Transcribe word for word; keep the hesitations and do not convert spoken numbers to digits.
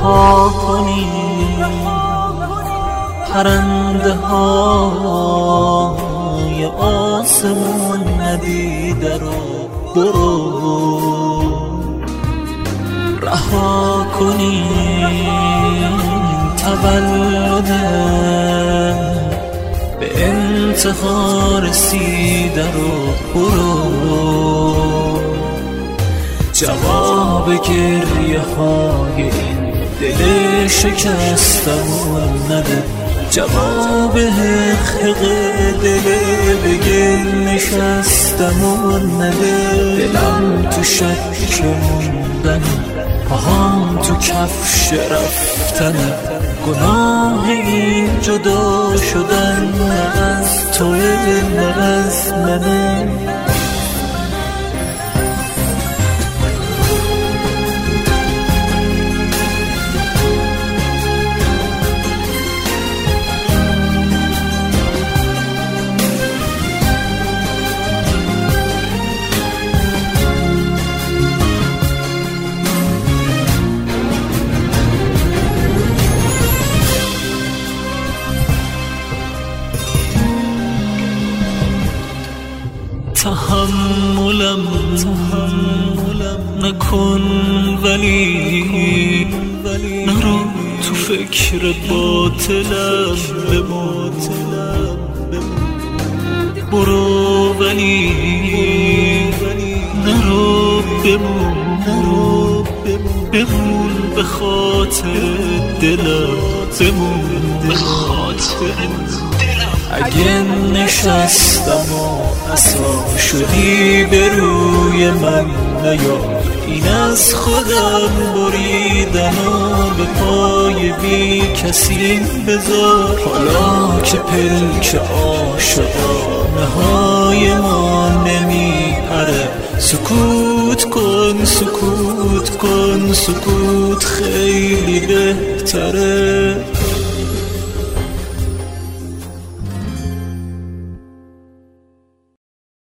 رها کنی پرنده های آسمون ندیده رو برو رها کنی تولد به انتها رسیده رو برو جواب گریه های این دل شکستمون نده جواب حق دل بگل نشستمون نده دلم تو شک موندن پاهام تو کفش رفتن گناه این جدا شدن نه از توه نه از منه تحملم نکن ولی نرو تو فکر باطلم بمون برو ولی نرو بمون بمون به خاطر دلم بمون به خاطر اگه نشستم و عصا شدی به روی من نیا این از خودم بریدن و به پای بی کسی بذار حالا که پلک عاشقانه های ما نمی پره سکوت کن سکوت کن سکوت خیلی بهتره